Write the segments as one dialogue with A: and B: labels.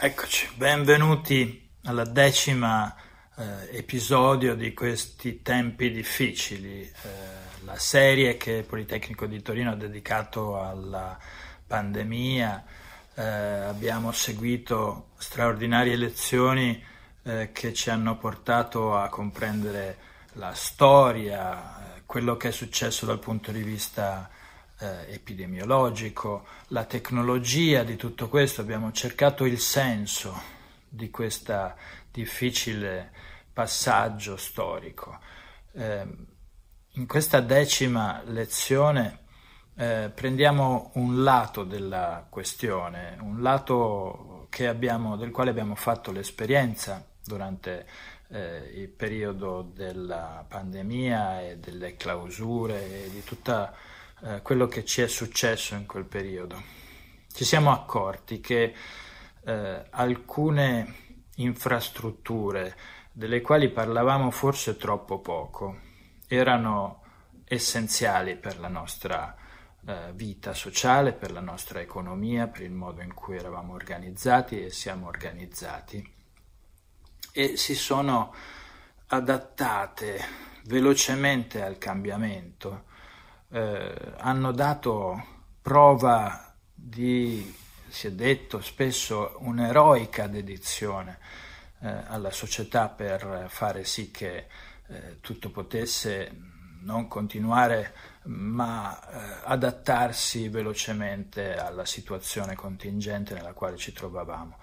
A: Eccoci, benvenuti alla 10º episodio di questi tempi difficili, la serie che il Politecnico di Torino ha dedicato alla pandemia. Abbiamo seguito straordinarie lezioni che ci hanno portato a comprendere la storia, quello che è successo dal punto di vista epidemiologico, la tecnologia di tutto questo. Abbiamo cercato il senso di questo difficile passaggio storico. In questa 10ª lezione prendiamo un lato della questione, un lato del quale abbiamo fatto l'esperienza durante il periodo della pandemia e delle clausure e di tutta quello che ci è successo in quel periodo. Ci siamo accorti che alcune infrastrutture delle quali parlavamo forse troppo poco erano essenziali per la nostra vita sociale, per la nostra economia, per il modo in cui eravamo organizzati e siamo organizzati, e si sono adattate velocemente al cambiamento. Hanno dato prova di, si è detto spesso, un'eroica dedizione alla società per fare sì che tutto potesse non continuare ma adattarsi velocemente alla situazione contingente nella quale ci trovavamo.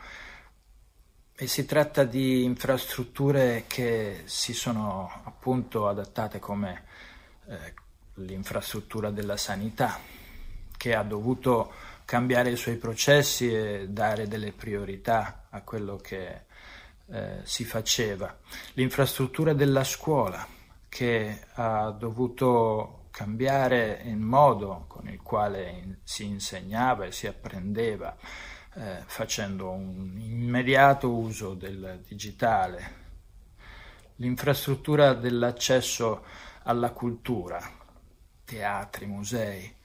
A: E si tratta di infrastrutture che si sono appunto adattate come l'infrastruttura della sanità, che ha dovuto cambiare i suoi processi e dare delle priorità a quello che si faceva. L'infrastruttura della scuola, che ha dovuto cambiare il modo con il quale si insegnava e si apprendeva, facendo un immediato uso del digitale. L'infrastruttura dell'accesso alla cultura, teatri, musei,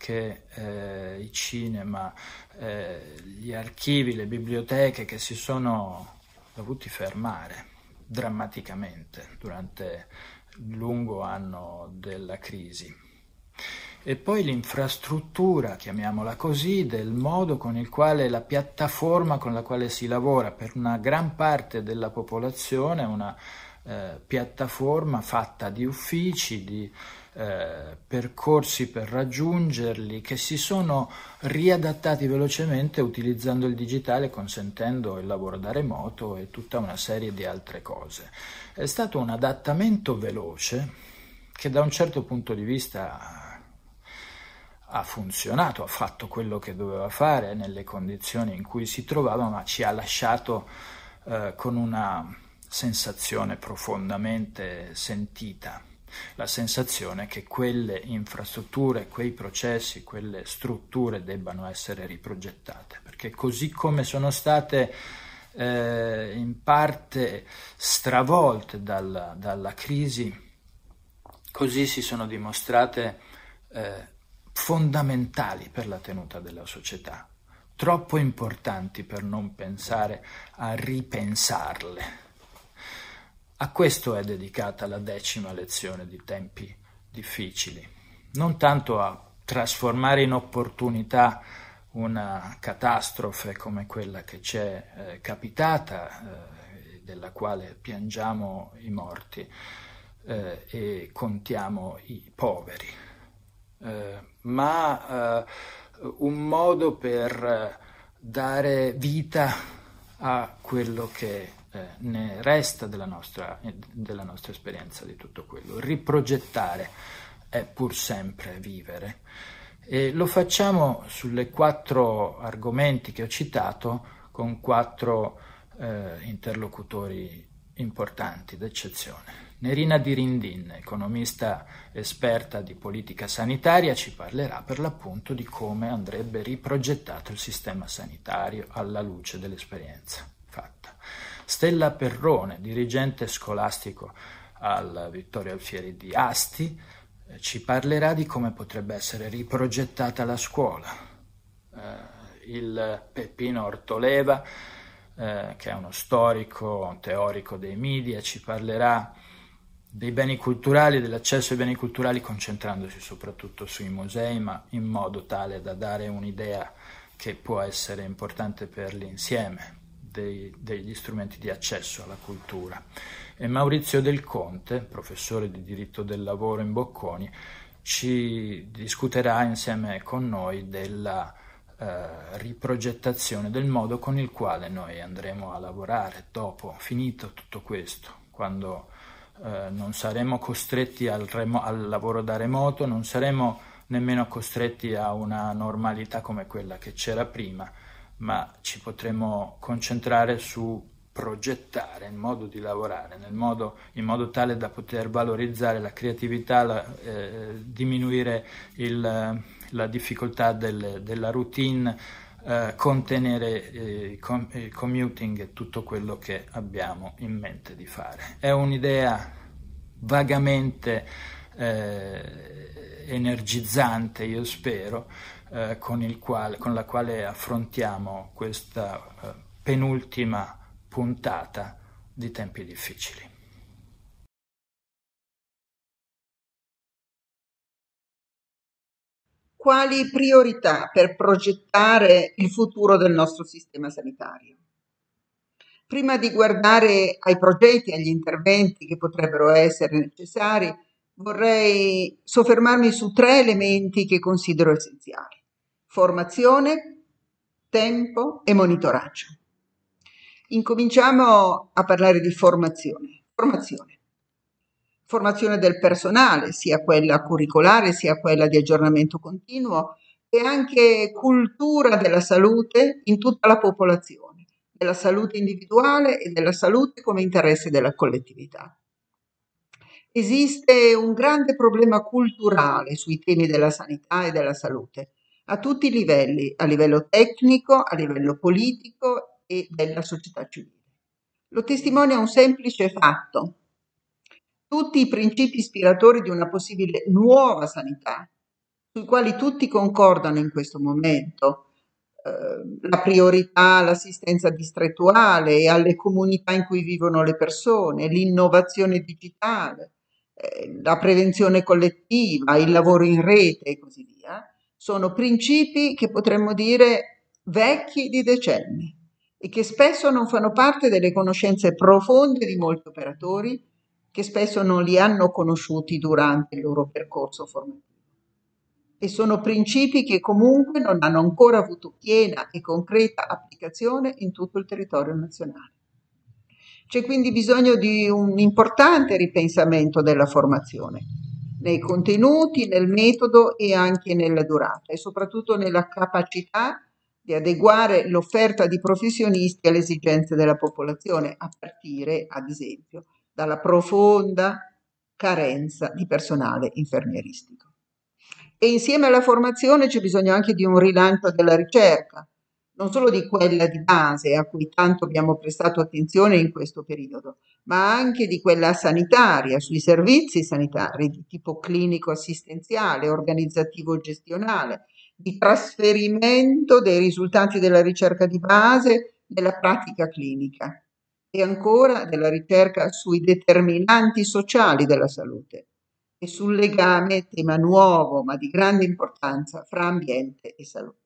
A: che i cinema, gli archivi, le biblioteche, che si sono dovuti fermare drammaticamente durante il lungo anno della crisi. E poi l'infrastruttura, chiamiamola così, del modo con il quale la piattaforma con la quale si lavora per una gran parte della popolazione, una piattaforma fatta di uffici, di percorsi per raggiungerli, che si sono riadattati velocemente utilizzando il digitale, consentendo il lavoro da remoto e tutta una serie di altre cose. È stato un adattamento veloce che da un certo punto di vista ha funzionato, ha fatto quello che doveva fare nelle condizioni in cui si trovava, ma ci ha lasciato con una sensazione profondamente sentita, la sensazione che quelle infrastrutture, quei processi, quelle strutture debbano essere riprogettate, perché così come sono state in parte stravolte dalla crisi, così si sono dimostrate fondamentali per la tenuta della società, troppo importanti per non pensare a ripensarle. A questo è dedicata la 10ª lezione di tempi difficili, non tanto a trasformare in opportunità una catastrofe come quella che ci è capitata, della quale piangiamo i morti e contiamo i poveri, ma un modo per dare vita a quello che ne resta della nostra esperienza di tutto quello. Riprogettare è pur sempre vivere, e lo facciamo sulle 4 argomenti che ho citato, con 4 interlocutori importanti d'eccezione. Nerina Dirindin, economista esperta di politica sanitaria, ci parlerà per l'appunto di come andrebbe riprogettato il sistema sanitario alla luce dell'esperienza fatta. Stella Perrone, dirigente scolastico al Vittorio Alfieri di Asti, ci parlerà di come potrebbe essere riprogettata la scuola. Il Peppino Ortoleva che è uno storico, un teorico dei media, ci parlerà dei beni culturali, dell'accesso ai beni culturali, concentrandosi soprattutto sui musei, ma in modo tale da dare un'idea che può essere importante per l'insieme degli strumenti di accesso alla cultura. E Maurizio Del Conte, professore di diritto del lavoro in Bocconi, ci discuterà insieme con noi della riprogettazione del modo con il quale noi andremo a lavorare dopo finito tutto questo, quando non saremo costretti al lavoro da remoto, non saremo nemmeno costretti a una normalità come quella che c'era prima, ma ci potremo concentrare su progettare il modo di lavorare, in modo tale da poter valorizzare la creatività, diminuire la difficoltà della routine, contenere il commuting e tutto quello che abbiamo in mente di fare. È un'idea vagamente energizzante, io spero, con la quale affrontiamo questa penultima puntata di Tempi difficili.
B: Quali priorità per progettare il futuro del nostro sistema sanitario? Prima di guardare ai progetti e agli interventi che potrebbero essere necessari, vorrei soffermarmi su 3 elementi che considero essenziali: formazione, tempo e monitoraggio. Incominciamo a parlare di formazione. Formazione del personale, sia quella curricolare sia quella di aggiornamento continuo, e anche cultura della salute in tutta la popolazione, della salute individuale e della salute come interesse della collettività. Esiste un grande problema culturale sui temi della sanità e della salute, a tutti i livelli, a livello tecnico, a livello politico e della società civile. Lo testimonia un semplice fatto: tutti i principi ispiratori di una possibile nuova sanità, sui quali tutti concordano in questo momento, la priorità all'assistenza distrettuale e alle comunità in cui vivono le persone, l'innovazione digitale, la prevenzione collettiva, il lavoro in rete e così via, sono principi che potremmo dire vecchi di decenni e che spesso non fanno parte delle conoscenze profonde di molti operatori, che spesso non li hanno conosciuti durante il loro percorso formativo. E sono principi che comunque non hanno ancora avuto piena e concreta applicazione in tutto il territorio nazionale. C'è quindi bisogno di un importante ripensamento della formazione, nei contenuti, nel metodo e anche nella durata, e soprattutto nella capacità di adeguare l'offerta di professionisti alle esigenze della popolazione, a partire, ad esempio, dalla profonda carenza di personale infermieristico. E insieme alla formazione c'è bisogno anche di un rilancio della ricerca, non solo di quella di base a cui tanto abbiamo prestato attenzione in questo periodo, ma anche di quella sanitaria, sui servizi sanitari di tipo clinico-assistenziale, organizzativo-gestionale, di trasferimento dei risultati della ricerca di base nella pratica clinica e ancora della ricerca sui determinanti sociali della salute e sul legame, tema nuovo ma di grande importanza, fra ambiente e salute.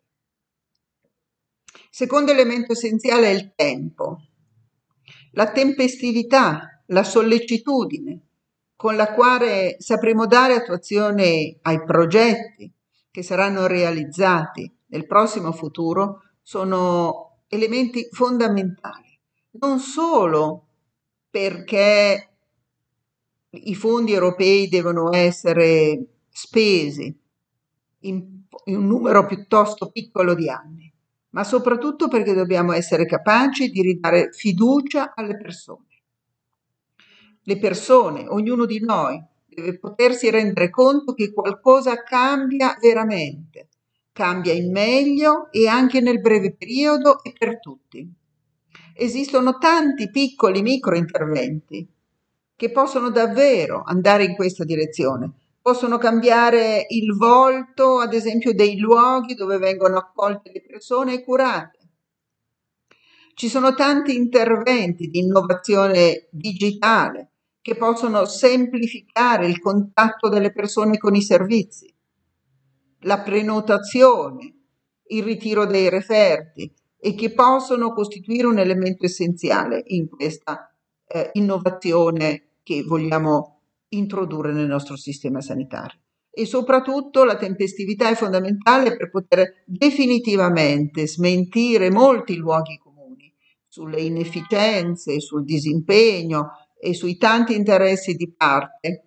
B: Secondo elemento essenziale è il tempo, la tempestività, la sollecitudine con la quale sapremo dare attuazione ai progetti che saranno realizzati nel prossimo futuro sono elementi fondamentali, non solo perché i fondi europei devono essere spesi in un numero piuttosto piccolo di anni, ma soprattutto perché dobbiamo essere capaci di ridare fiducia alle persone. Le persone, ognuno di noi, deve potersi rendere conto che qualcosa cambia veramente, cambia in meglio e anche nel breve periodo e per tutti. Esistono tanti piccoli micro interventi che possono davvero andare in questa direzione. Possono cambiare il volto, ad esempio, dei luoghi dove vengono accolte le persone e curate. Ci sono tanti interventi di innovazione digitale che possono semplificare il contatto delle persone con i servizi, la prenotazione, il ritiro dei referti e che possono costituire un elemento essenziale in questa innovazione che vogliamo introdurre nel nostro sistema sanitario. E soprattutto la tempestività è fondamentale per poter definitivamente smentire molti luoghi comuni sulle inefficienze, sul disimpegno e sui tanti interessi di parte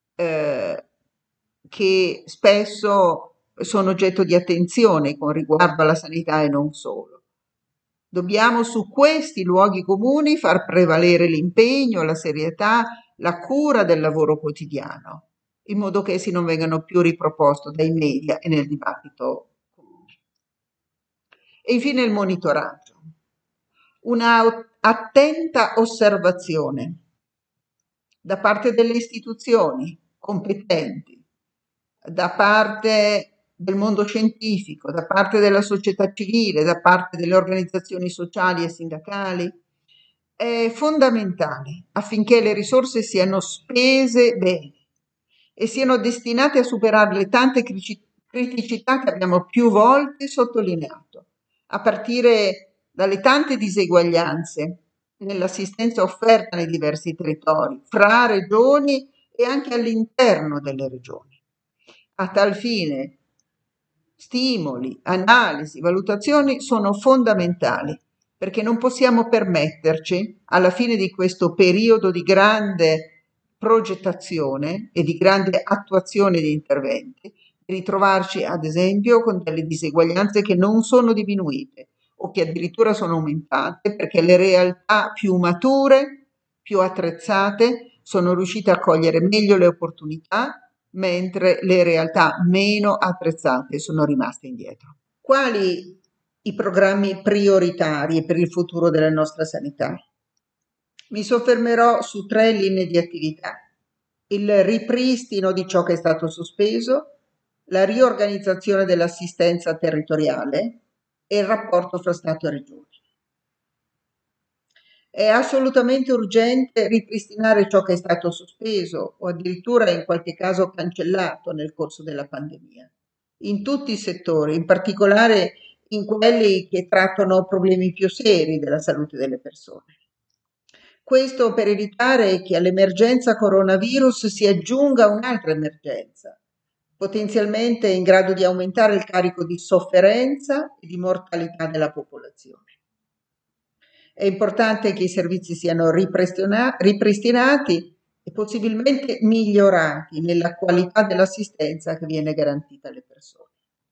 B: che spesso sono oggetto di attenzione con riguardo alla sanità e non solo. Dobbiamo su questi luoghi comuni far prevalere l'impegno, la serietà, la cura del lavoro quotidiano, in modo che essi non vengano più riproposti dai media e nel dibattito comune. E infine il monitoraggio. Una attenta osservazione da parte delle istituzioni competenti, da parte del mondo scientifico, da parte della società civile, da parte delle organizzazioni sociali e sindacali, è fondamentale affinché le risorse siano spese bene e siano destinate a superare le tante criticità che abbiamo più volte sottolineato, a partire dalle tante diseguaglianze nell'assistenza offerta nei diversi territori, fra regioni e anche all'interno delle regioni. A tal fine, stimoli, analisi, valutazioni sono fondamentali perché non possiamo permetterci, alla fine di questo periodo di grande progettazione e di grande attuazione di interventi, di ritrovarci ad esempio con delle diseguaglianze che non sono diminuite o che addirittura sono aumentate perché le realtà più mature, più attrezzate, sono riuscite a cogliere meglio le opportunità, mentre le realtà meno attrezzate sono rimaste indietro. Quali i programmi prioritari per il futuro della nostra sanità? Mi soffermerò su 3 linee di attività: il ripristino di ciò che è stato sospeso, la riorganizzazione dell'assistenza territoriale e il rapporto fra Stato e Regioni. È assolutamente urgente ripristinare ciò che è stato sospeso o addirittura in qualche caso cancellato nel corso della pandemia, in tutti i settori, in particolare in quelli che trattano problemi più seri della salute delle persone. Questo per evitare che all'emergenza coronavirus si aggiunga un'altra emergenza, potenzialmente in grado di aumentare il carico di sofferenza e di mortalità della popolazione. È importante che i servizi siano ripristinati e possibilmente migliorati nella qualità dell'assistenza che viene garantita alle persone.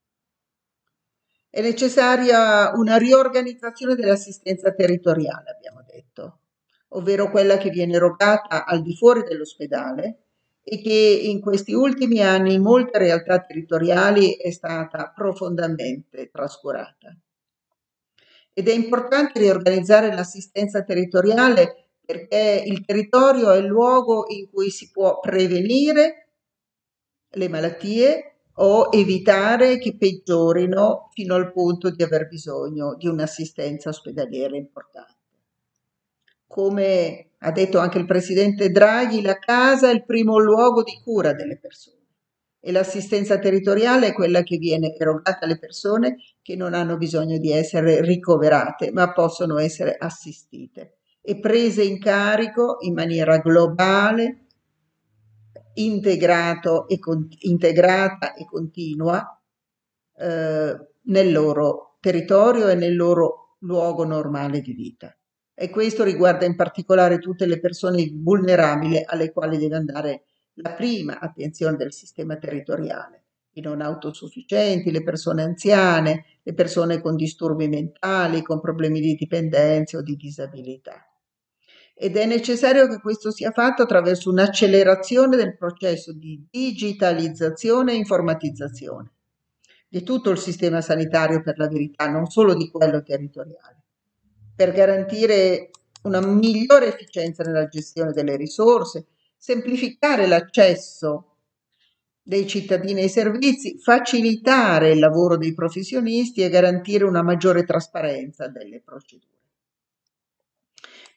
B: È necessaria una riorganizzazione dell'assistenza territoriale, abbiamo detto, ovvero quella che viene erogata al di fuori dell'ospedale e che in questi ultimi anni in molte realtà territoriali è stata profondamente trascurata. Ed è importante riorganizzare l'assistenza territoriale perché il territorio è il luogo in cui si può prevenire le malattie o evitare che peggiorino fino al punto di aver bisogno di un'assistenza ospedaliera importante. Come ha detto anche il presidente Draghi, la casa è il primo luogo di cura delle persone e l'assistenza territoriale è quella che viene erogata alle persone che non hanno bisogno di essere ricoverate, ma possono essere assistite e prese in carico in maniera globale, integrata e continua nel loro territorio e nel loro luogo normale di vita. E questo riguarda in particolare tutte le persone vulnerabili alle quali deve andare la prima attenzione del sistema territoriale, i non autosufficienti, le persone anziane, le persone con disturbi mentali, con problemi di dipendenza o di disabilità. Ed è necessario che questo sia fatto attraverso un'accelerazione del processo di digitalizzazione e informatizzazione di tutto il sistema sanitario, per la verità, non solo di quello territoriale, per garantire una migliore efficienza nella gestione delle risorse, semplificare l'accesso dei cittadini ai servizi, facilitare il lavoro dei professionisti e garantire una maggiore trasparenza delle procedure.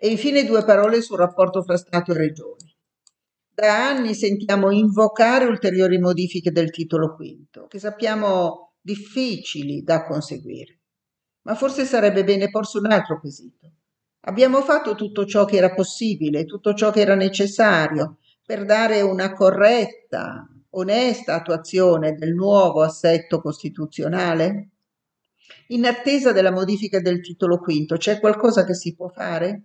B: E infine 2 parole sul rapporto fra Stato e Regioni. Da anni sentiamo invocare ulteriori modifiche del titolo quinto, che sappiamo difficili da conseguire. Ma forse sarebbe bene porsi un altro quesito. Abbiamo fatto tutto ciò che era possibile, tutto ciò che era necessario per dare una corretta, onesta attuazione del nuovo assetto costituzionale? In attesa della modifica del titolo quinto, c'è qualcosa che si può fare?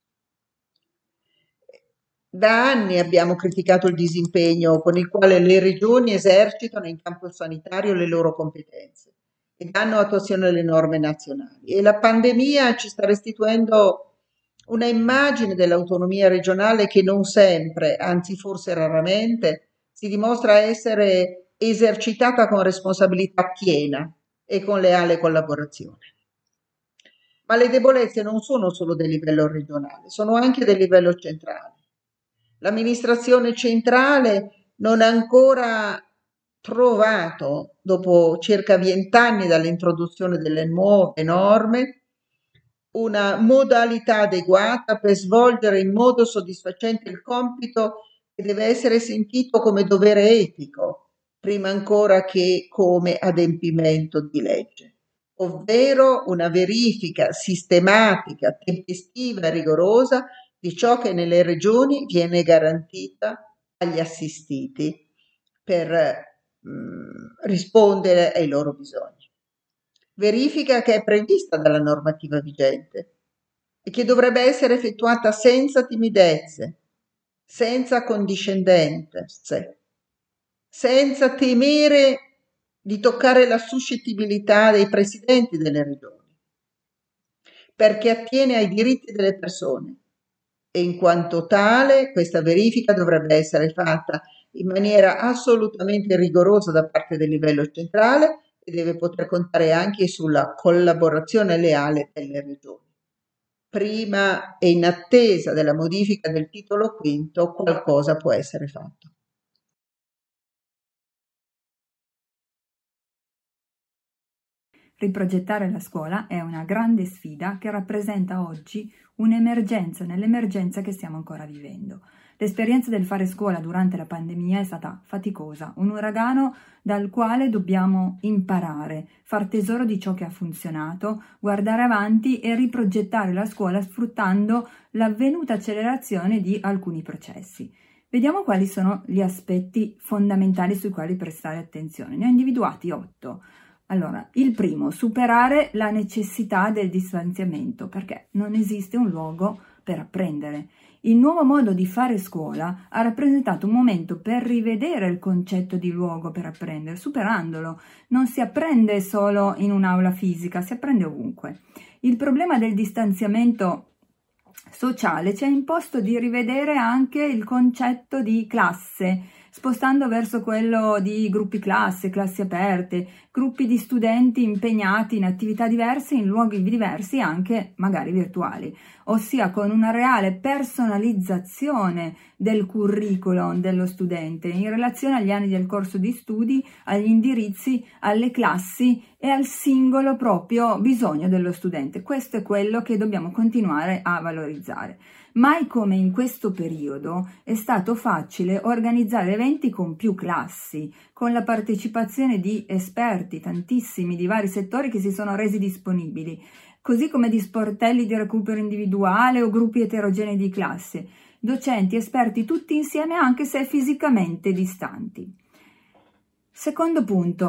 B: Da anni abbiamo criticato il disimpegno con il quale le regioni esercitano in campo sanitario le loro competenze e danno attuazione alle norme nazionali. E la pandemia ci sta restituendo una immagine dell'autonomia regionale che non sempre, anzi forse raramente, si dimostra essere esercitata con responsabilità piena e con leale collaborazione. Ma le debolezze non sono solo del livello regionale, sono anche del livello centrale. L'amministrazione centrale non ha ancora trovato, dopo circa 20 anni dall'introduzione delle nuove norme, una modalità adeguata per svolgere in modo soddisfacente il compito che deve essere sentito come dovere etico, prima ancora che come adempimento di legge, ovvero una verifica sistematica, tempestiva e rigorosa di ciò che nelle regioni viene garantita agli assistiti per rispondere ai loro bisogni. Verifica che è prevista dalla normativa vigente e che dovrebbe essere effettuata senza timidezze, senza condiscendenze, senza temere di toccare la suscettibilità dei presidenti delle regioni, perché attiene ai diritti delle persone e in quanto tale questa verifica dovrebbe essere fatta in maniera assolutamente rigorosa da parte del livello centrale e deve poter contare anche sulla collaborazione leale delle regioni. Prima e in attesa della modifica del titolo quinto, qualcosa può essere fatto.
C: Riprogettare la scuola è una grande sfida che rappresenta oggi un'emergenza nell'emergenza che stiamo ancora vivendo. L'esperienza del fare scuola durante la pandemia è stata faticosa, un uragano dal quale dobbiamo imparare, far tesoro di ciò che ha funzionato, guardare avanti e riprogettare la scuola sfruttando l'avvenuta accelerazione di alcuni processi. Vediamo quali sono gli aspetti fondamentali sui quali prestare attenzione. Ne ho individuati 8. Allora, il primo, superare la necessità del distanziamento, perché non esiste un luogo per apprendere. Il nuovo modo di fare scuola ha rappresentato un momento per rivedere il concetto di luogo per apprendere, superandolo. Non si apprende solo in un'aula fisica, si apprende ovunque. Il problema del distanziamento sociale ci ha imposto di rivedere anche il concetto di classe, spostando verso quello di gruppi classe, classi aperte, gruppi di studenti impegnati in attività diverse, in luoghi diversi, anche magari virtuali, ossia con una reale personalizzazione del curriculum dello studente in relazione agli anni del corso di studi, agli indirizzi, alle classi e al singolo proprio bisogno dello studente. Questo è quello che dobbiamo continuare a valorizzare. Mai come in questo periodo è stato facile organizzare eventi con più classi, con la partecipazione di esperti, tantissimi, di vari settori che si sono resi disponibili, così come di sportelli di recupero individuale o gruppi eterogenei di classe, docenti, esperti tutti insieme anche se fisicamente distanti. Secondo punto,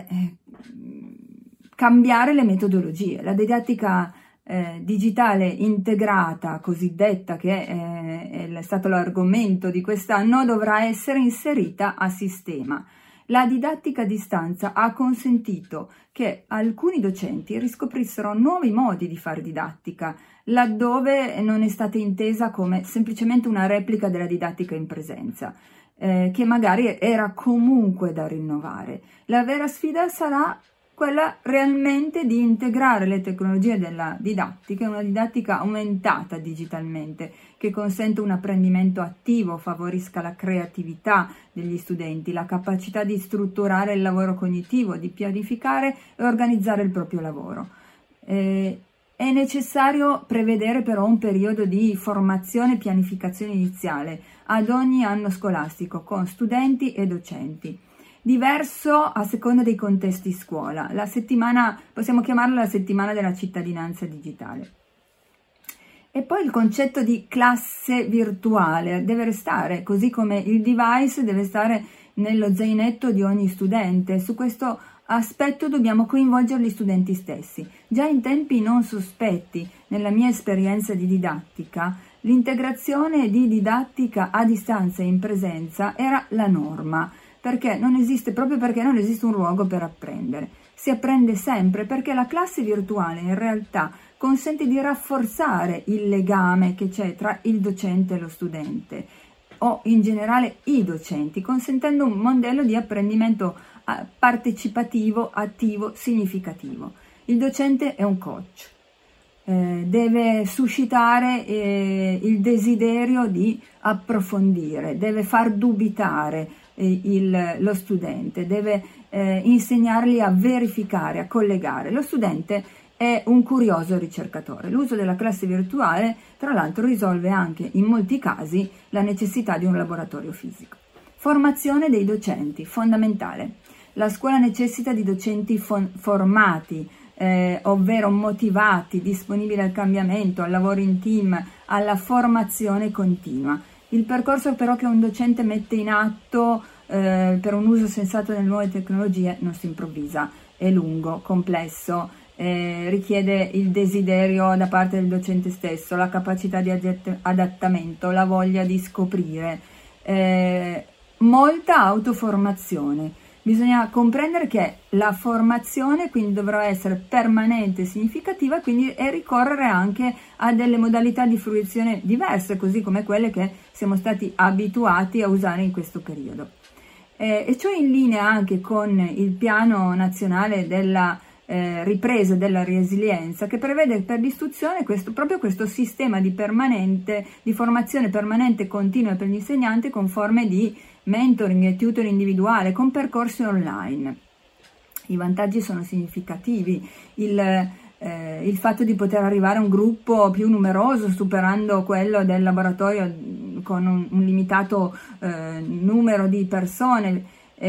C: cambiare le metodologie, la didattica digitale integrata, cosiddetta, che è stato l'argomento di quest'anno, dovrà essere inserita a sistema. La didattica a distanza ha consentito che alcuni docenti riscoprissero nuovi modi di fare didattica, laddove non è stata intesa come semplicemente una replica della didattica in presenza, che magari era comunque da rinnovare. La vera sfida sarà quella realmente di integrare le tecnologie della didattica, una didattica aumentata digitalmente, che consente un apprendimento attivo, favorisca la creatività degli studenti, la capacità di strutturare il lavoro cognitivo, di pianificare e organizzare il proprio lavoro. È necessario prevedere però un periodo di formazione e pianificazione iniziale ad ogni anno scolastico con studenti e docenti, diverso a seconda dei contesti scuola. La settimana, possiamo chiamarla la settimana della cittadinanza digitale. E poi il concetto di classe virtuale deve restare, così come il device deve stare nello zainetto di ogni studente. Su questo aspetto dobbiamo coinvolgere gli studenti stessi. Già in tempi non sospetti, nella mia esperienza di didattica, l'integrazione di didattica a distanza e in presenza era la norma, proprio perché non esiste un luogo per apprendere. Si apprende sempre perché la classe virtuale in realtà consente di rafforzare il legame che c'è tra il docente e lo studente, o in generale i docenti, consentendo un modello di apprendimento partecipativo, attivo, significativo. Il docente è un coach, deve suscitare il desiderio di approfondire, deve far dubitare lo studente, deve insegnargli a verificare, a collegare. Lo studente è un curioso ricercatore. L'uso della classe virtuale, tra l'altro, risolve anche in molti casi la necessità di un laboratorio fisico. Formazione dei docenti, fondamentale. La scuola necessita di docenti formati, ovvero motivati, disponibili al cambiamento, al lavoro in team, alla formazione continua. Il percorso però che un docente mette in atto per un uso sensato delle nuove tecnologie non si improvvisa, è lungo, complesso, richiede il desiderio da parte del docente stesso, la capacità di adattamento, la voglia di scoprire, molta autoformazione. Bisogna comprendere che la formazione quindi dovrà essere permanente e significativa, e ricorrere anche a delle modalità di fruizione diverse, così come quelle che siamo stati abituati a usare in questo periodo. E ciò in linea anche con il piano nazionale della ripresa e della resilienza, che prevede per l'istruzione proprio questo sistema di formazione permanente continua per gli insegnanti con forme di mentoring e tutoring individuale con percorsi online. I vantaggi sono significativi, il fatto di poter arrivare a un gruppo più numeroso superando quello del laboratorio con un limitato numero di persone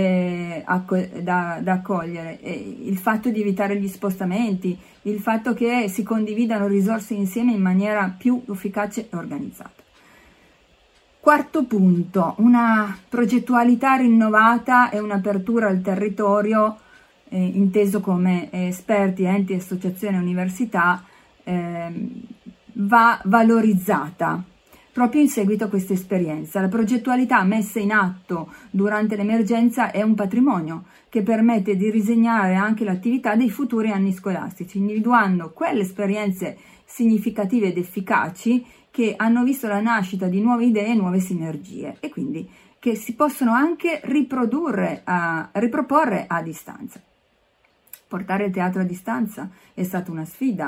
C: da accogliere, il fatto di evitare gli spostamenti, il fatto che si condividano risorse insieme in maniera più efficace e organizzata. Quarto punto, una progettualità rinnovata e un'apertura al territorio, inteso come esperti, enti, associazioni e università, va valorizzata proprio in seguito a questa esperienza. La progettualità messa in atto durante l'emergenza è un patrimonio che permette di disegnare anche l'attività dei futuri anni scolastici, individuando quelle esperienze significative ed efficaci che hanno visto la nascita di nuove idee e nuove sinergie, e quindi che si possono anche riproporre a distanza. Portare il teatro a distanza è stata una sfida.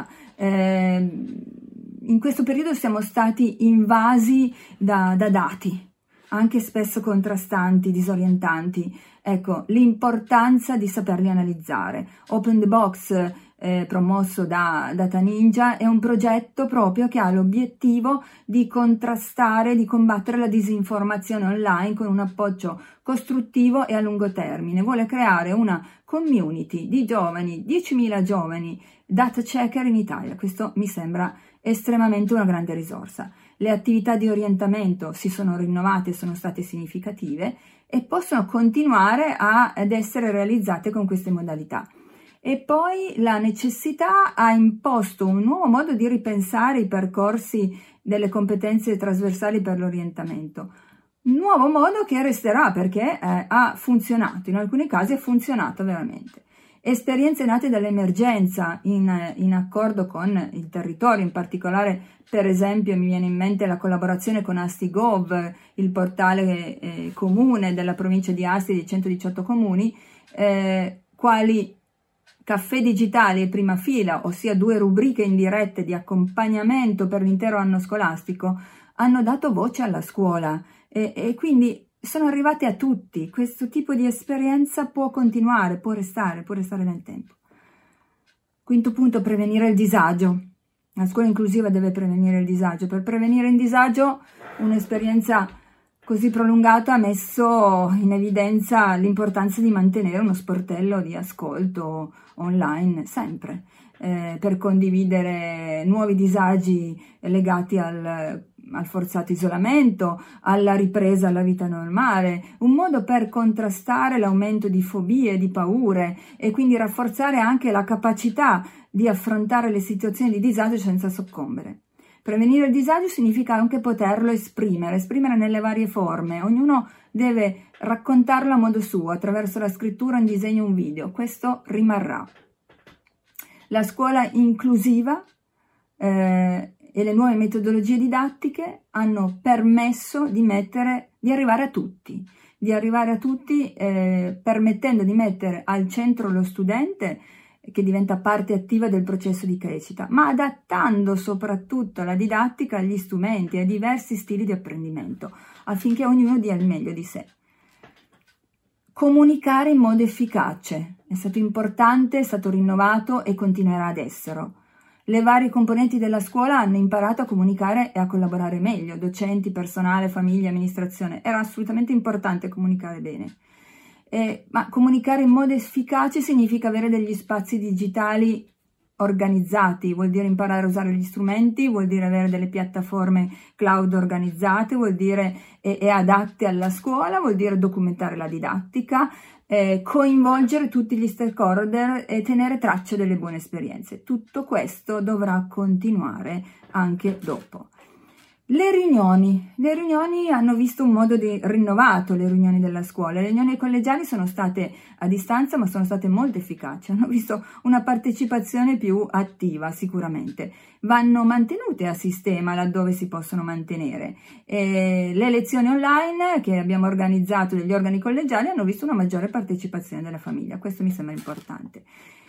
C: In questo periodo siamo stati invasi da dati, anche spesso contrastanti, disorientanti. Ecco, l'importanza di saperli analizzare. Open the Box, promosso da Data Ninja, è un progetto proprio che ha l'obiettivo di contrastare, di combattere la disinformazione online con un approccio costruttivo e a lungo termine. Vuole creare una community di giovani, 10.000 giovani data checker in Italia. Questo mi sembra estremamente una grande risorsa. Le attività di orientamento si sono rinnovate, sono state significative e possono continuare ad essere realizzate con queste modalità. E poi la necessità ha imposto un nuovo modo di ripensare i percorsi delle competenze trasversali per l'orientamento. Un nuovo modo che resterà perché ha funzionato, in alcuni casi ha funzionato veramente. Esperienze nate dall'emergenza in accordo con il territorio, in particolare per esempio mi viene in mente la collaborazione con Asti.gov, il portale comune della provincia di Asti di 118 comuni, quali Caffè digitali e prima fila, ossia 2 rubriche indirette di accompagnamento per l'intero anno scolastico, hanno dato voce alla scuola e quindi sono arrivate a tutti. Questo tipo di esperienza può continuare, può restare nel tempo. Quinto punto, prevenire il disagio. La scuola inclusiva deve prevenire il disagio. Per prevenire il disagio, un'esperienza così prolungata ha messo in evidenza l'importanza di mantenere uno sportello di ascolto online sempre, per condividere nuovi disagi legati al forzato isolamento, alla ripresa alla vita normale, un modo per contrastare l'aumento di fobie, di paure e quindi rafforzare anche la capacità di affrontare le situazioni di disagio senza soccombere. Prevenire il disagio significa anche poterlo esprimere nelle varie forme. Ognuno deve raccontarlo a modo suo, attraverso la scrittura, un disegno, un video. Questo rimarrà. La scuola inclusiva e le nuove metodologie didattiche hanno permesso di arrivare a tutti, permettendo di mettere al centro lo studente, che diventa parte attiva del processo di crescita, ma adattando soprattutto la didattica agli strumenti e ai diversi stili di apprendimento, affinché ognuno dia il meglio di sé. Comunicare in modo efficace è stato importante, è stato rinnovato e continuerà ad esserlo. Le varie componenti della scuola hanno imparato a comunicare e a collaborare meglio, docenti, personale, famiglia, amministrazione. Era assolutamente importante comunicare bene. Ma comunicare in modo efficace significa avere degli spazi digitali organizzati, vuol dire imparare a usare gli strumenti, vuol dire avere delle piattaforme cloud organizzate, vuol dire e adatte alla scuola, vuol dire documentare la didattica, coinvolgere tutti gli stakeholder e tenere traccia delle buone esperienze. Tutto questo dovrà continuare anche dopo. Le riunioni hanno visto un modo rinnovato, le riunioni della scuola. Le riunioni collegiali sono state a distanza, ma sono state molto efficaci, hanno visto una partecipazione più attiva sicuramente. Vanno mantenute a sistema laddove si possono mantenere. Le lezioni online che abbiamo organizzato degli organi collegiali hanno visto una maggiore partecipazione della famiglia, questo mi sembra importante.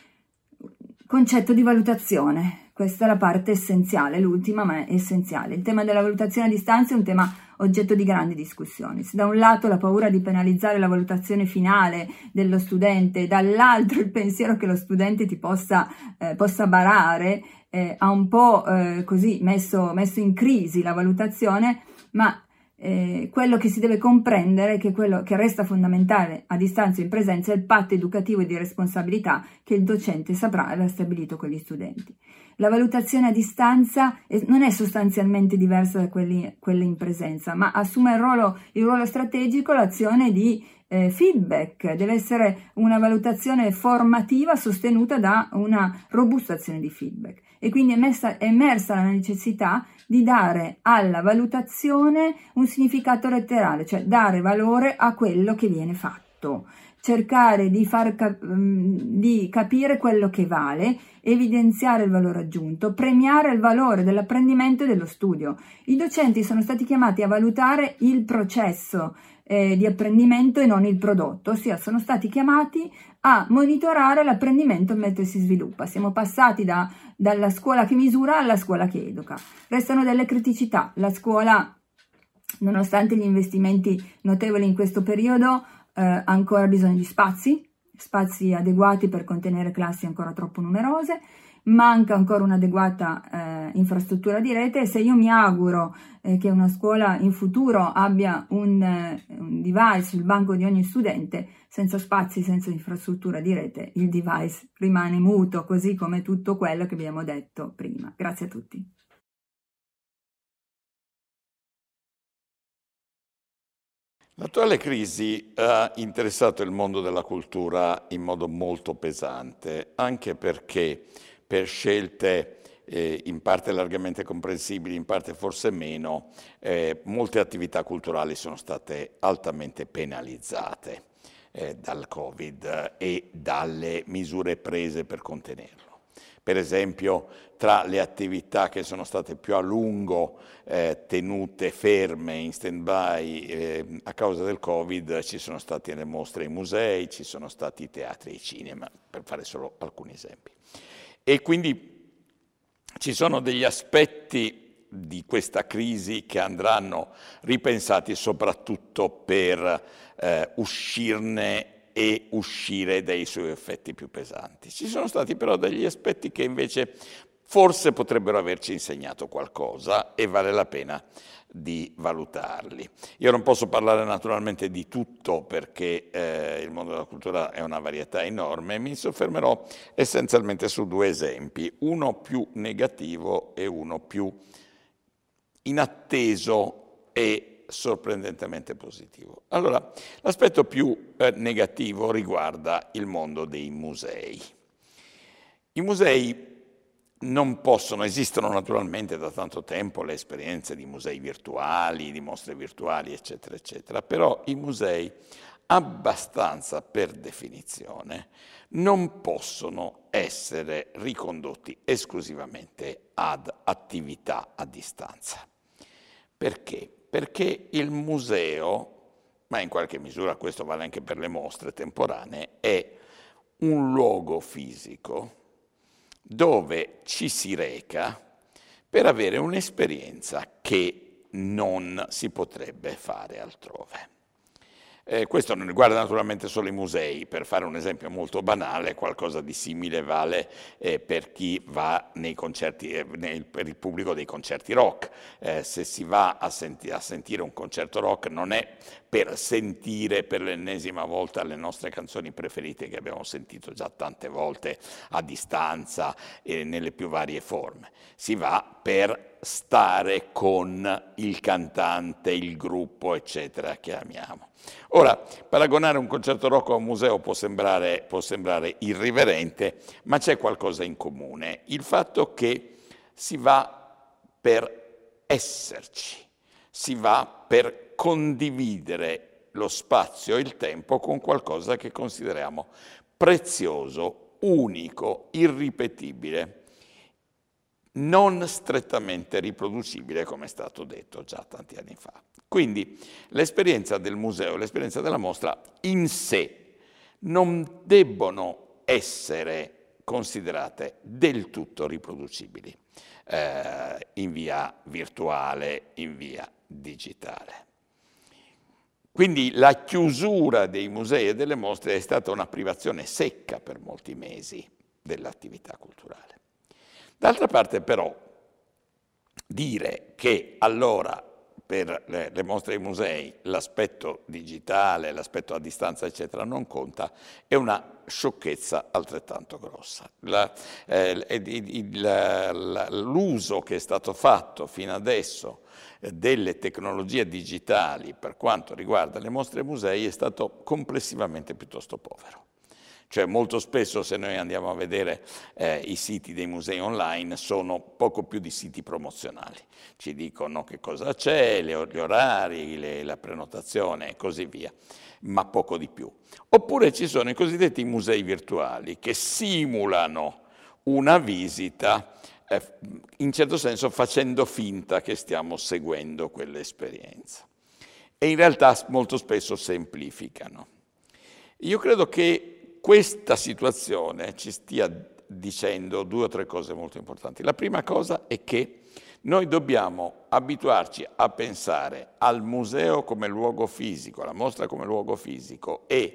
C: Concetto di valutazione, questa è la parte essenziale, l'ultima ma è essenziale. Il tema della valutazione a distanza è un tema oggetto di grandi discussioni. Se da un lato la paura di penalizzare la valutazione finale dello studente, dall'altro il pensiero che lo studente ti possa barare, ha un po' così messo in crisi la valutazione, ma quello che si deve comprendere è che quello che resta fondamentale a distanza e in presenza è il patto educativo e di responsabilità che il docente saprà aver stabilito con gli studenti. La valutazione a distanza non è sostanzialmente diversa da quelle in presenza, ma assume il ruolo strategico, l'azione di feedback. Deve essere una valutazione formativa sostenuta da una robusta azione di feedback. E quindi è emersa la necessità di dare alla valutazione un significato letterale, cioè dare valore a quello che viene fatto, cercare di capire quello che vale, evidenziare il valore aggiunto, premiare il valore dell'apprendimento e dello studio. I docenti sono stati chiamati a valutare il processo di apprendimento e non il prodotto, ossia sono stati chiamati a monitorare l'apprendimento mentre si sviluppa. Siamo passati dalla scuola che misura alla scuola che educa. Restano delle criticità. La scuola, nonostante gli investimenti notevoli in questo periodo, ha ancora bisogno di spazi adeguati per contenere classi ancora troppo numerose, manca ancora un'adeguata infrastruttura di rete, e se io mi auguro che una scuola in futuro abbia un device sul banco di ogni studente, senza spazi, senza infrastruttura di rete, il device rimane muto, così come tutto quello che abbiamo detto prima. Grazie a tutti.
D: L'attuale crisi ha interessato il mondo della cultura in modo molto pesante, anche perché per scelte in parte largamente comprensibili, in parte forse meno, molte attività culturali sono state altamente penalizzate dal Covid e dalle misure prese per contenerlo. Per esempio, tra le attività che sono state più a lungo tenute ferme in stand-by a causa del Covid, ci sono state le mostre ai musei, ci sono stati i teatri e i cinema, per fare solo alcuni esempi. E quindi ci sono degli aspetti di questa crisi che andranno ripensati soprattutto per uscirne e uscire dai suoi effetti più pesanti. Ci sono stati però degli aspetti che invece forse potrebbero averci insegnato qualcosa e vale la pena di valutarli. Io non posso parlare naturalmente di tutto perché il mondo della cultura è una varietà enorme, mi soffermerò essenzialmente su due esempi, uno più negativo e uno più inatteso e sorprendentemente positivo. Allora, l'aspetto più negativo riguarda il mondo dei musei. I musei non possono, esistono naturalmente da tanto tempo le esperienze di musei virtuali, di mostre virtuali, eccetera, eccetera, però i musei, abbastanza per definizione, non possono essere ricondotti esclusivamente ad attività a distanza. Perché? Perché il museo, ma in qualche misura questo vale anche per le mostre temporanee, è un luogo fisico dove ci si reca per avere un'esperienza che non si potrebbe fare altrove. Questo non riguarda naturalmente solo i musei, per fare un esempio molto banale, qualcosa di simile vale per chi va nei concerti, per il pubblico dei concerti rock. Se si va a sentire un concerto rock non è per sentire per l'ennesima volta le nostre canzoni preferite che abbiamo sentito già tante volte a distanza e nelle più varie forme. Si va per stare con il cantante, il gruppo, eccetera, che amiamo. Ora, paragonare un concerto rock a un museo può sembrare irriverente, ma c'è qualcosa in comune. Il fatto che si va per esserci, si va per condividere lo spazio e il tempo con qualcosa che consideriamo prezioso, unico, irripetibile, non strettamente riproducibile, come è stato detto già tanti anni fa. Quindi l'esperienza del museo, l'esperienza della mostra in sé non debbono essere considerate del tutto riproducibili in via virtuale, in via digitale. Quindi la chiusura dei musei e delle mostre è stata una privazione secca per molti mesi dell'attività culturale. D'altra parte però dire che allora per le mostre e i musei l'aspetto digitale, l'aspetto a distanza eccetera non conta è una sciocchezza altrettanto grossa. L'uso che è stato fatto fino adesso delle tecnologie digitali per quanto riguarda le mostre e i musei è stato complessivamente piuttosto povero. Cioè molto spesso se noi andiamo a vedere i siti dei musei online sono poco più di siti promozionali. Ci dicono che cosa c'è, gli orari, la prenotazione e così via, ma poco di più. Oppure ci sono i cosiddetti musei virtuali che simulano una visita in certo senso facendo finta che stiamo seguendo quell'esperienza. E in realtà molto spesso semplificano. Io credo che questa situazione ci stia dicendo due o tre cose molto importanti. La prima cosa è che noi dobbiamo abituarci a pensare al museo come luogo fisico, alla mostra come luogo fisico e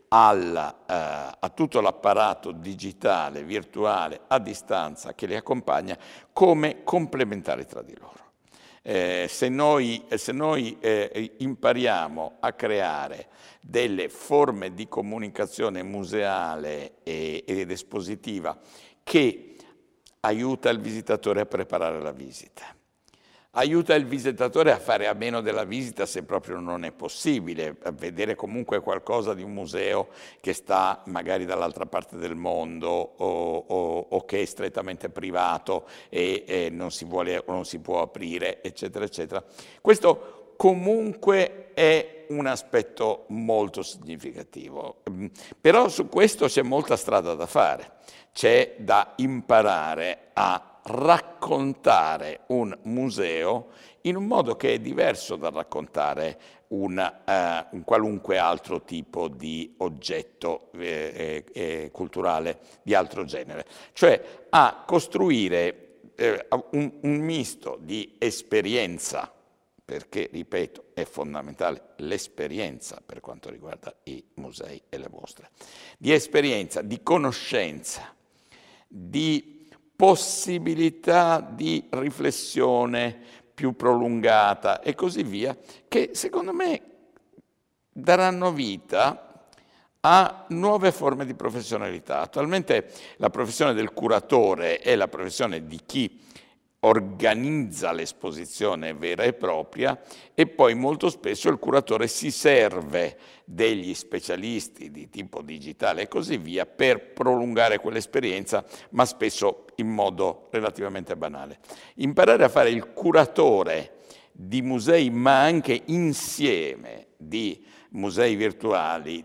D: a tutto l'apparato digitale, virtuale, a distanza che li accompagna come complementari tra di loro. Se noi impariamo a creare delle forme di comunicazione museale ed espositiva che aiuta il visitatore a preparare la visita, aiuta il visitatore a fare a meno della visita se proprio non è possibile, a vedere comunque qualcosa di un museo che sta magari dall'altra parte del mondo o che è strettamente privato e non si può aprire, eccetera, eccetera. Questo comunque è un aspetto molto significativo, però su questo c'è molta strada da fare, c'è da imparare a raccontare un museo in un modo che è diverso dal raccontare un qualunque altro tipo di oggetto culturale di altro genere, cioè a costruire un misto di esperienza, perché, ripeto, è fondamentale l'esperienza per quanto riguarda i musei e le mostre, di esperienza, di conoscenza, di possibilità di riflessione più prolungata e così via, che secondo me daranno vita a nuove forme di professionalità. Attualmente la professione del curatore è la professione di chi organizza l'esposizione vera e propria, e poi molto spesso il curatore si serve degli specialisti di tipo digitale e così via per prolungare quell'esperienza, ma spesso in modo relativamente banale. Imparare a fare il curatore di musei, ma anche insieme di musei virtuali,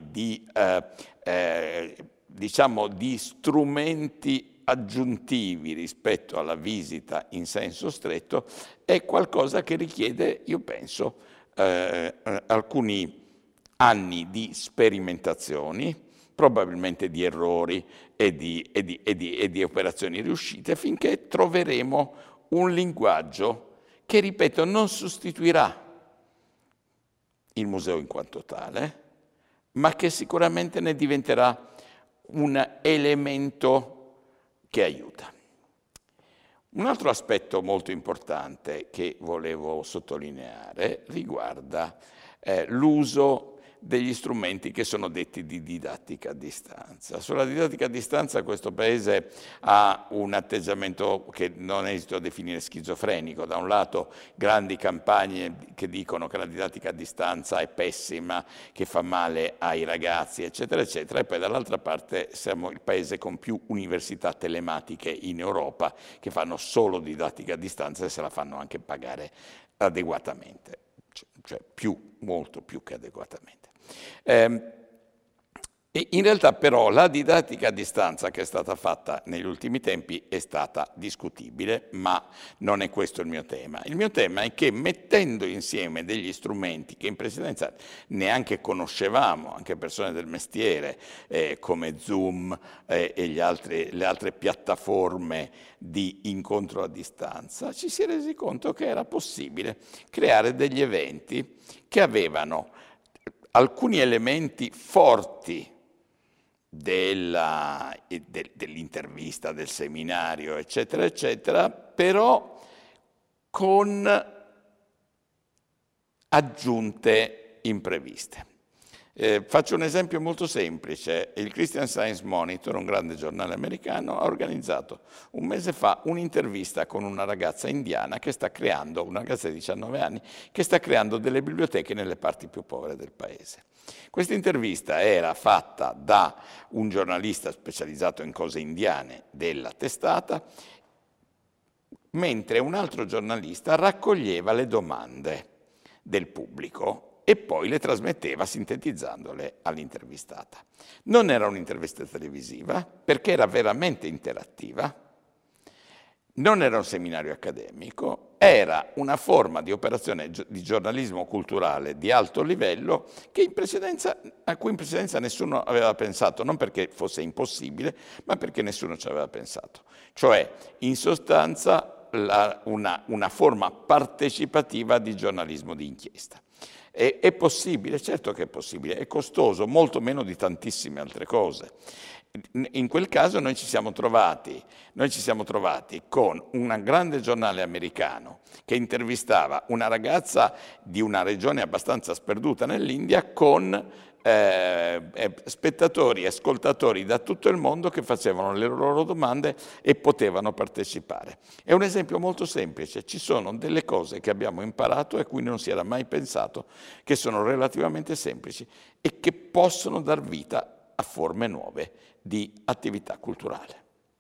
D: diciamo di strumenti aggiuntivi rispetto alla visita in senso stretto, è qualcosa che richiede, io penso, alcuni anni di sperimentazioni, probabilmente di errori e di operazioni riuscite, finché troveremo un linguaggio che, ripeto, non sostituirà il museo in quanto tale, ma che sicuramente ne diventerà un elemento che aiuta. Un altro aspetto molto importante che volevo sottolineare riguarda l'uso degli strumenti che sono detti di didattica a distanza. Sulla didattica a distanza questo Paese ha un atteggiamento che non esito a definire schizofrenico. Da un lato grandi campagne che dicono che la didattica a distanza è pessima, che fa male ai ragazzi, eccetera, eccetera, e poi dall'altra parte siamo il Paese con più università telematiche in Europa che fanno solo didattica a distanza e se la fanno anche pagare adeguatamente, cioè molto più che adeguatamente. E in realtà però la didattica a distanza che è stata fatta negli ultimi tempi è stata discutibile, ma non è questo il mio tema. Il mio tema è che mettendo insieme degli strumenti che in precedenza neanche conoscevamo, anche persone del mestiere, come Zoom e le altre piattaforme di incontro a distanza, ci si è resi conto che era possibile creare degli eventi che avevano alcuni elementi forti dell'intervista, del seminario, eccetera, eccetera, però con aggiunte impreviste. Faccio un esempio molto semplice. Il Christian Science Monitor, un grande giornale americano, ha organizzato un mese fa un'intervista con una ragazza indiana che sta creando, una ragazza di 19 anni, che sta creando delle biblioteche nelle parti più povere del paese. Questa intervista era fatta da un giornalista specializzato in cose indiane della testata, mentre un altro giornalista raccoglieva le domande del pubblico e poi le trasmetteva sintetizzandole all'intervistata. Non era un'intervista televisiva perché era veramente interattiva, non era un seminario accademico, era una forma di operazione di giornalismo culturale di alto livello che a cui in precedenza nessuno aveva pensato, non perché fosse impossibile, ma perché nessuno ci aveva pensato. Cioè, in sostanza, una forma partecipativa di giornalismo di inchiesta. È possibile? Certo che è possibile, è costoso, molto meno di tantissime altre cose. In quel caso noi ci siamo trovati con un grande giornale americano che intervistava una ragazza di una regione abbastanza sperduta nell'India con spettatori e ascoltatori da tutto il mondo che facevano le loro domande e potevano partecipare. È un esempio molto semplice, ci sono delle cose che abbiamo imparato e a cui non si era mai pensato, che sono relativamente semplici e che possono dar vita a forme nuove di attività culturale.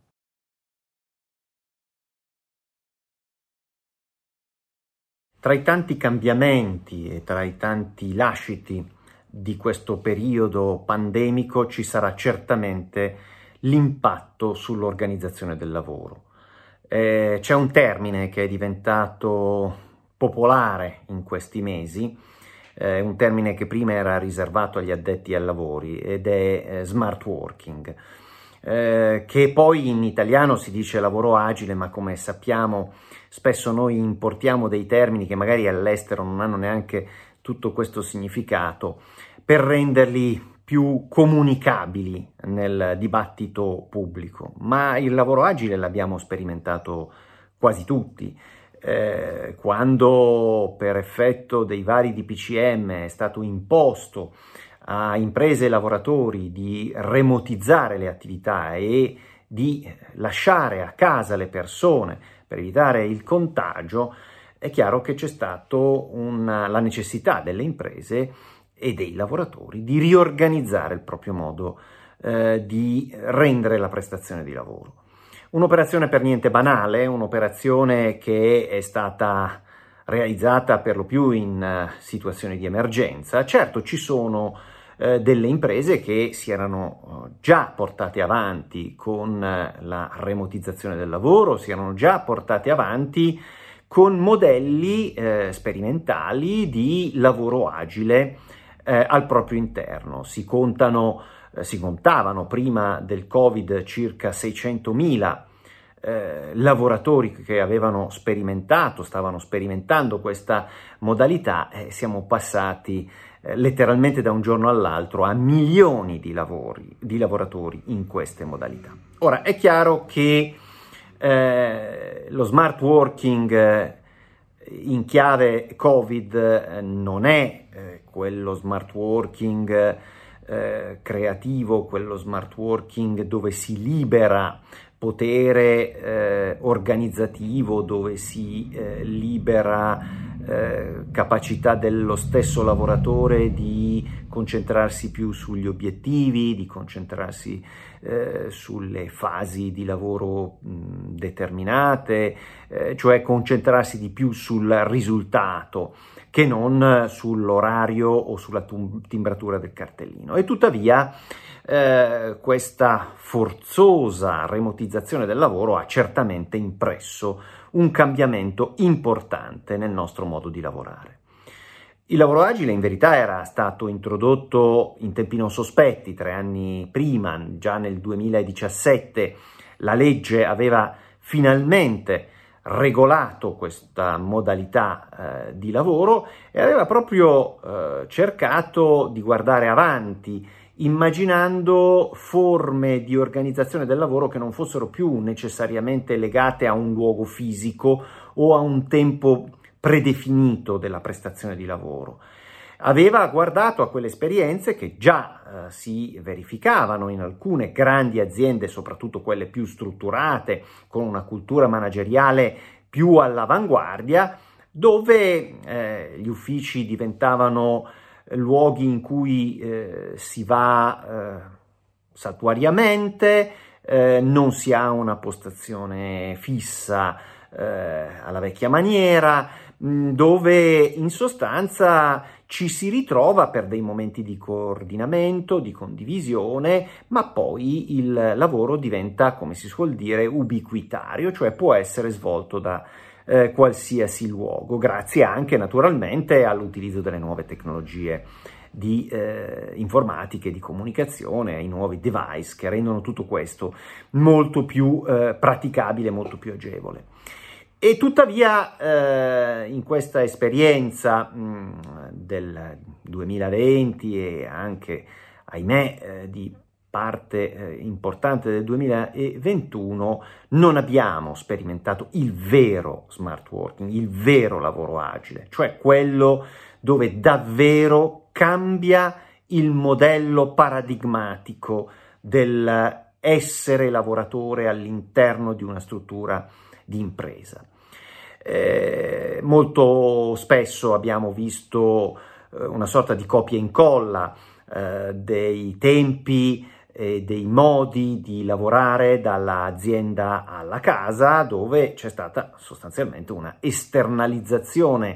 E: Tra i tanti cambiamenti e tra i tanti lasciti di questo periodo pandemico ci sarà certamente l'impatto sull'organizzazione del lavoro. C'è un termine che è diventato popolare in questi mesi, un termine che prima era riservato agli addetti ai lavori ed è smart working, che poi in italiano si dice lavoro agile, ma come sappiamo spesso noi importiamo dei termini che magari all'estero non hanno neanche tutto questo significato per renderli più comunicabili nel dibattito pubblico, ma il lavoro agile l'abbiamo sperimentato quasi tutti. Quando per effetto dei vari DPCM è stato imposto a imprese e lavoratori di remotizzare le attività e di lasciare a casa le persone per evitare il contagio, è chiaro che c'è stato la necessità delle imprese e dei lavoratori di riorganizzare il proprio modo di rendere la prestazione di lavoro. Un'operazione per niente banale, un'operazione che è stata realizzata per lo più in situazioni di emergenza. Certo, ci sono delle imprese che si erano già portate avanti con la remotizzazione del lavoro, si erano già portate avanti con modelli sperimentali di lavoro agile al proprio interno. Si contavano prima del Covid circa 600.000 lavoratori che stavano sperimentando questa modalità, siamo passati letteralmente da un giorno all'altro a milioni di lavoratori in queste modalità. Ora, è chiaro che lo smart working in chiave Covid non è quello smart working creativo, quello smart working dove si libera potere organizzativo, dove si libera capacità dello stesso lavoratore di concentrarsi più sugli obiettivi, di concentrarsi sulle fasi di lavoro determinate, cioè concentrarsi di più sul risultato che non sull'orario o sulla timbratura del cartellino. E tuttavia questa forzosa remotizzazione del lavoro ha certamente impresso un cambiamento importante nel nostro modo di lavorare. Il lavoro agile in verità era stato introdotto in tempi non sospetti, 3 anni prima, già nel 2017 la legge aveva finalmente regolato questa modalità di lavoro e aveva proprio cercato di guardare avanti, immaginando forme di organizzazione del lavoro che non fossero più necessariamente legate a un luogo fisico o a un tempo predefinito della prestazione di lavoro. Aveva guardato a quelle esperienze che già si verificavano in alcune grandi aziende, soprattutto quelle più strutturate, con una cultura manageriale più all'avanguardia, dove gli uffici diventavano luoghi in cui si va saltuariamente, non si ha una postazione fissa alla vecchia maniera, dove in sostanza ci si ritrova per dei momenti di coordinamento, di condivisione, ma poi il lavoro diventa, come si suol dire, ubiquitario, cioè può essere svolto da qualsiasi luogo, grazie anche naturalmente all'utilizzo delle nuove tecnologie di informatiche, di comunicazione, ai nuovi device che rendono tutto questo molto più praticabile, molto più agevole. E tuttavia in questa esperienza del 2020 e anche, ahimè, di parte importante del 2021 non abbiamo sperimentato il vero smart working, il vero lavoro agile, cioè quello dove davvero cambia il modello paradigmatico dell'essere lavoratore all'interno di una struttura di impresa. Molto spesso abbiamo visto una sorta di copia e incolla dei tempi e dei modi di lavorare dall'azienda alla casa, dove c'è stata sostanzialmente una esternalizzazione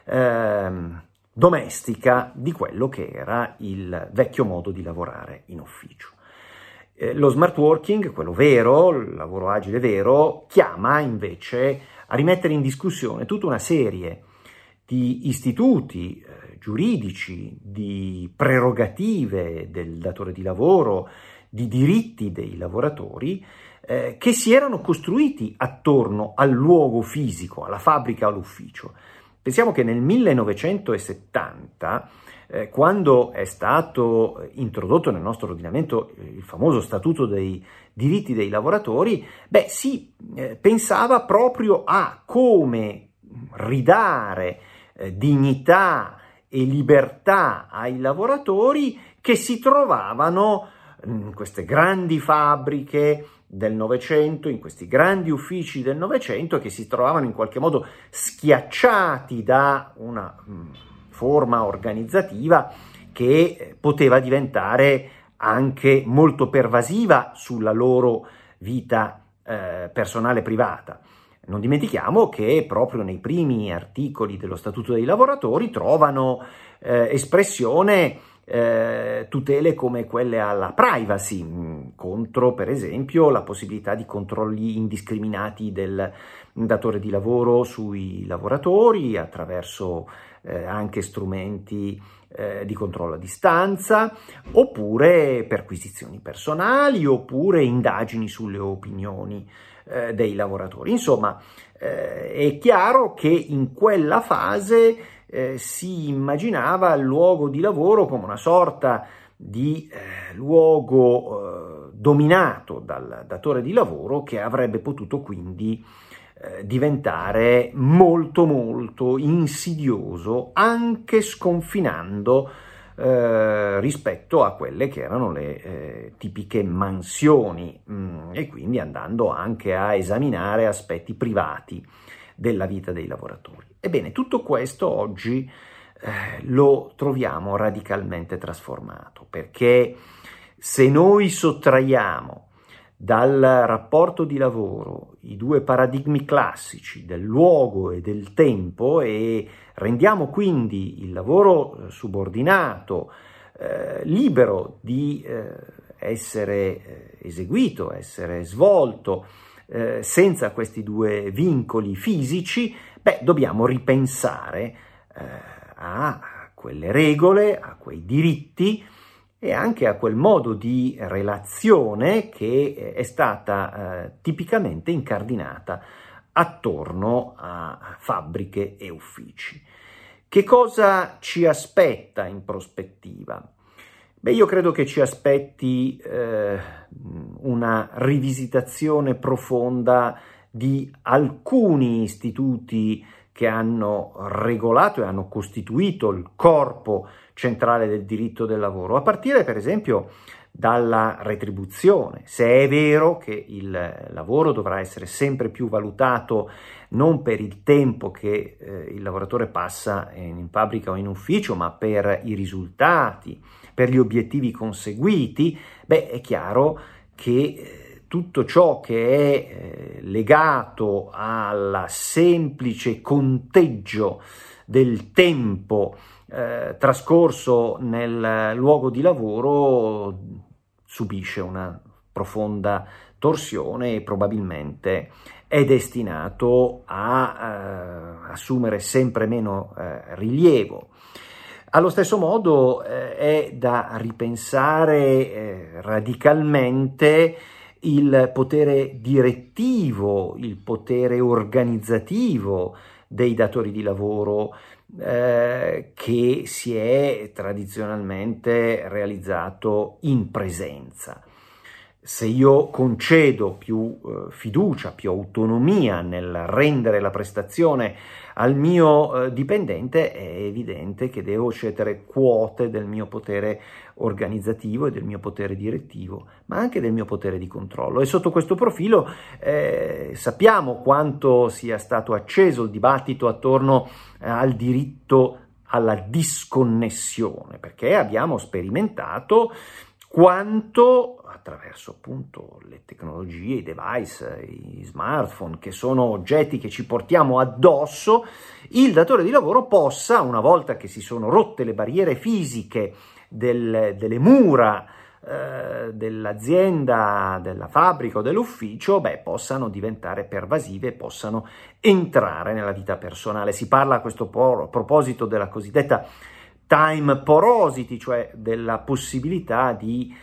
E: domestica di quello che era il vecchio modo di lavorare in ufficio. Lo smart working, quello vero, il lavoro agile vero, chiama invece a rimettere in discussione tutta una serie di istituti giuridici, di prerogative del datore di lavoro, di diritti dei lavoratori che si erano costruiti attorno al luogo fisico, alla fabbrica o all'ufficio. Pensiamo che nel 1970 quando è stato introdotto nel nostro ordinamento il famoso Statuto dei diritti dei lavoratori, si pensava proprio a come ridare dignità e libertà ai lavoratori che si trovavano in queste grandi fabbriche del Novecento, in questi grandi uffici del Novecento, che si trovavano in qualche modo schiacciati da una forma organizzativa che poteva diventare anche molto pervasiva sulla loro vita personale privata. Non dimentichiamo che proprio nei primi articoli dello Statuto dei lavoratori trovano espressione tutele come quelle alla privacy, contro per esempio la possibilità di controlli indiscriminati del datore di lavoro sui lavoratori attraverso anche strumenti di controllo a distanza, oppure perquisizioni personali, oppure indagini sulle opinioni dei lavoratori. Insomma, è chiaro che in quella fase si immaginava il luogo di lavoro come una sorta di luogo dominato dal datore di lavoro, che avrebbe potuto quindi diventare molto molto insidioso, anche sconfinando rispetto a quelle che erano le tipiche mansioni, e quindi andando anche a esaminare aspetti privati della vita dei lavoratori. Ebbene, tutto questo oggi lo troviamo radicalmente trasformato, perché se noi sottraiamo dal rapporto di lavoro i due paradigmi classici del luogo e del tempo e rendiamo quindi il lavoro subordinato libero di essere eseguito, essere svolto senza questi due vincoli fisici, dobbiamo ripensare a quelle regole, a quei diritti e anche a quel modo di relazione che è stata tipicamente incardinata attorno a fabbriche e uffici. Che cosa ci aspetta in prospettiva? Io credo che ci aspetti una rivisitazione profonda di alcuni istituti che hanno regolato e hanno costituito il corpo centrale del diritto del lavoro, a partire per esempio dalla retribuzione. Se è vero che il lavoro dovrà essere sempre più valutato non per il tempo che il lavoratore passa in fabbrica o in ufficio, ma per i risultati, per gli obiettivi conseguiti, è chiaro che tutto ciò che è legato al semplice conteggio del tempo trascorso nel luogo di lavoro subisce una profonda torsione e probabilmente è destinato a assumere sempre meno rilievo. Allo stesso modo è da ripensare radicalmente il potere direttivo, il potere organizzativo dei datori di lavoro che si è tradizionalmente realizzato in presenza. Se io concedo più fiducia, più autonomia nel rendere la prestazione al mio dipendente, è evidente che devo cedere quote del mio potere organizzativo e del mio potere direttivo, ma anche del mio potere di controllo. E sotto questo profilo sappiamo quanto sia stato acceso il dibattito attorno al diritto alla disconnessione, perché abbiamo sperimentato quanto attraverso appunto le tecnologie, i device, i smartphone, che sono oggetti che ci portiamo addosso, il datore di lavoro possa, una volta che si sono rotte le barriere fisiche delle mura dell'azienda, della fabbrica o dell'ufficio, possano diventare pervasive e possano entrare nella vita personale. Si parla a questo proposito della cosiddetta time porosity, cioè della possibilità di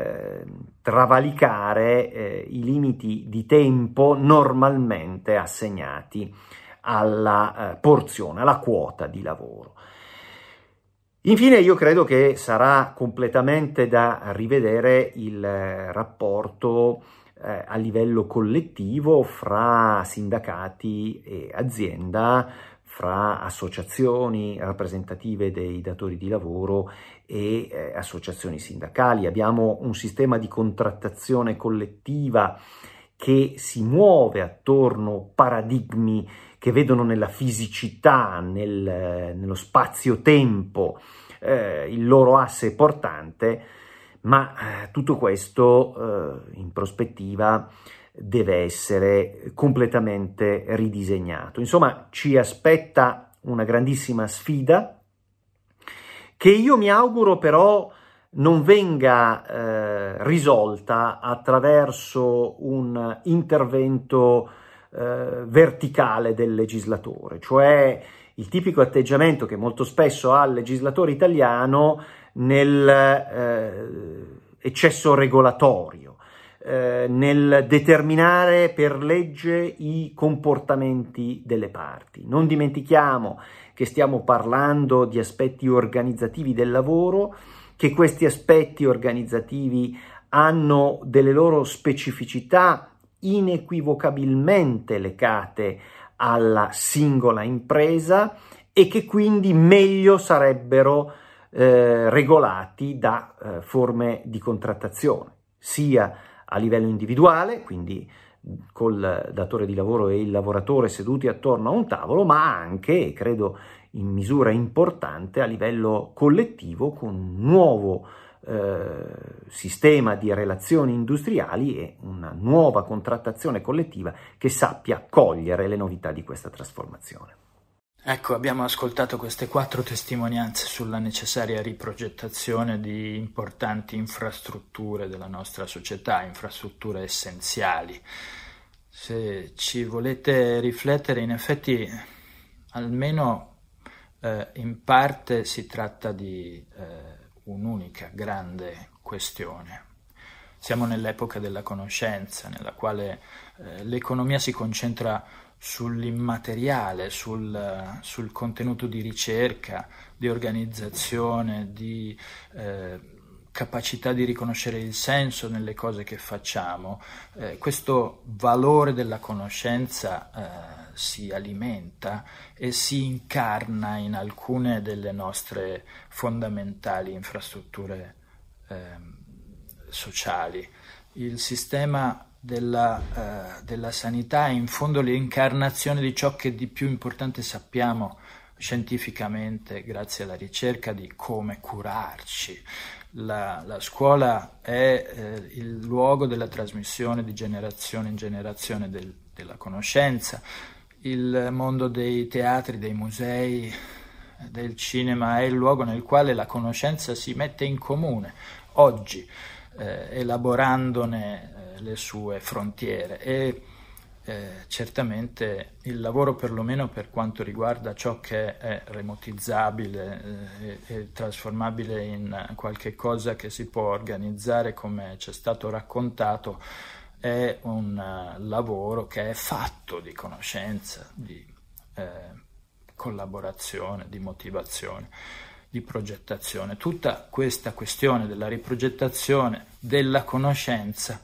E: travalicare i limiti di tempo normalmente assegnati alla porzione, alla quota di lavoro. Infine io credo che sarà completamente da rivedere il rapporto a livello collettivo fra sindacati e azienda, fra associazioni rappresentative dei datori di lavoro e associazioni sindacali. Abbiamo un sistema di contrattazione collettiva che si muove attorno a paradigmi che vedono nella fisicità, nello spazio-tempo, il loro asse portante, ma tutto questo in prospettiva deve essere completamente ridisegnato. Insomma, ci aspetta una grandissima sfida che io mi auguro però non venga risolta attraverso un intervento verticale del legislatore, cioè il tipico atteggiamento che molto spesso ha il legislatore italiano nel eccesso regolatorio, nel determinare per legge i comportamenti delle parti. Non dimentichiamo che stiamo parlando di aspetti organizzativi del lavoro, che questi aspetti organizzativi hanno delle loro specificità inequivocabilmente legate alla singola impresa e che quindi meglio sarebbero regolati da forme di contrattazione, sia a livello individuale, quindi col datore di lavoro e il lavoratore seduti attorno a un tavolo, ma anche, credo in misura importante, a livello collettivo, con un nuovo sistema di relazioni industriali e una nuova contrattazione collettiva che sappia cogliere le novità di questa trasformazione.
A: Ecco, abbiamo ascoltato queste 4 testimonianze sulla necessaria riprogettazione di importanti infrastrutture della nostra società, infrastrutture essenziali. Se ci volete riflettere, in effetti, almeno in parte si tratta di un'unica grande questione. Siamo nell'epoca della conoscenza, nella quale l'economia si concentra sull'immateriale, sul contenuto di ricerca, di organizzazione, di capacità di riconoscere il senso nelle cose che facciamo. Questo valore della conoscenza si alimenta e si incarna in alcune delle nostre fondamentali infrastrutture sociali. Il sistema della sanità è in fondo l'incarnazione di ciò che di più importante sappiamo scientificamente grazie alla ricerca di come curarci. La scuola è il luogo della trasmissione di generazione in generazione della conoscenza. Il mondo dei teatri, dei musei, del cinema è il luogo nel quale la conoscenza si mette in comune oggi, elaborandone le sue frontiere e certamente il lavoro, perlomeno per quanto riguarda ciò che è remotizzabile e trasformabile in qualche cosa che si può organizzare come ci è stato raccontato, è un lavoro che è fatto di conoscenza, di collaborazione, di motivazione, di progettazione. Tutta questa questione della riprogettazione della conoscenza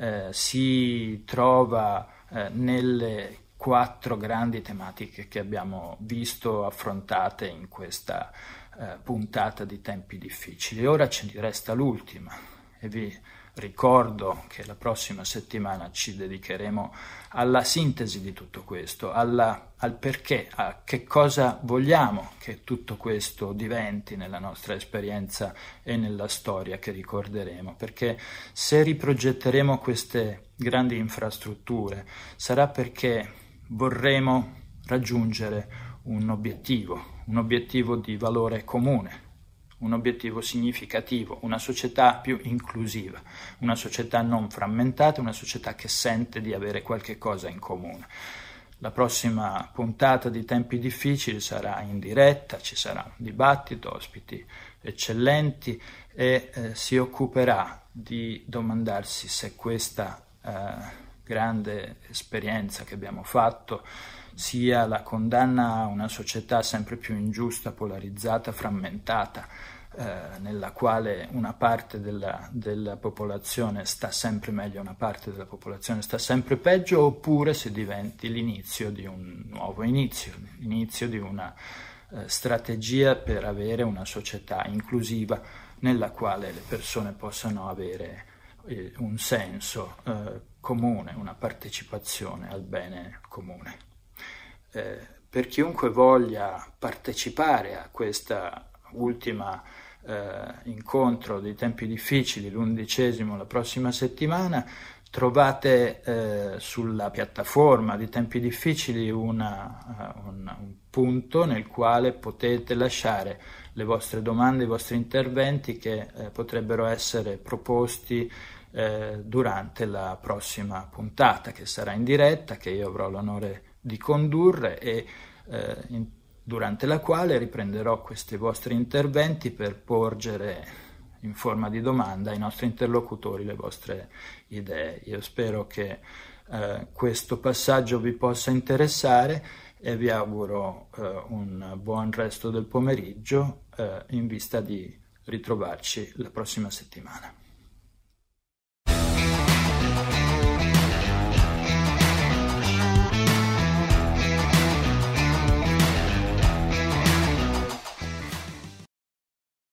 A: si trova nelle 4 grandi tematiche che abbiamo visto affrontate in questa puntata di Tempi Difficili. Ora ci resta l'ultima e vi ricordo che la prossima settimana ci dedicheremo alla sintesi di tutto questo, al perché, a che cosa vogliamo che tutto questo diventi nella nostra esperienza e nella storia che ricorderemo, perché se riprogetteremo queste grandi infrastrutture sarà perché vorremmo raggiungere un obiettivo di valore comune, un obiettivo significativo, una società più inclusiva, una società non frammentata, una società che sente di avere qualche cosa in comune. La prossima puntata di Tempi Difficili sarà in diretta, ci sarà un dibattito, ospiti eccellenti e si occuperà di domandarsi se questa grande esperienza che abbiamo fatto sia la condanna a una società sempre più ingiusta, polarizzata, frammentata, nella quale una parte della popolazione sta sempre meglio, una parte della popolazione sta sempre peggio, oppure se diventi l'inizio di un nuovo l'inizio di una strategia per avere una società inclusiva nella quale le persone possano avere un senso comune, una partecipazione al bene comune. Per chiunque voglia partecipare a questa ultima incontro dei tempi difficili, l'11º, la prossima settimana, trovate sulla piattaforma di Tempi Difficili un punto nel quale potete lasciare le vostre domande, i vostri interventi che potrebbero essere proposti durante la prossima puntata, che sarà in diretta, che io avrò l'onore di condurre e durante la quale riprenderò questi vostri interventi per porgere in forma di domanda ai nostri interlocutori le vostre idee. Io spero che questo passaggio vi possa interessare e vi auguro un buon resto del pomeriggio in vista di ritrovarci la prossima settimana.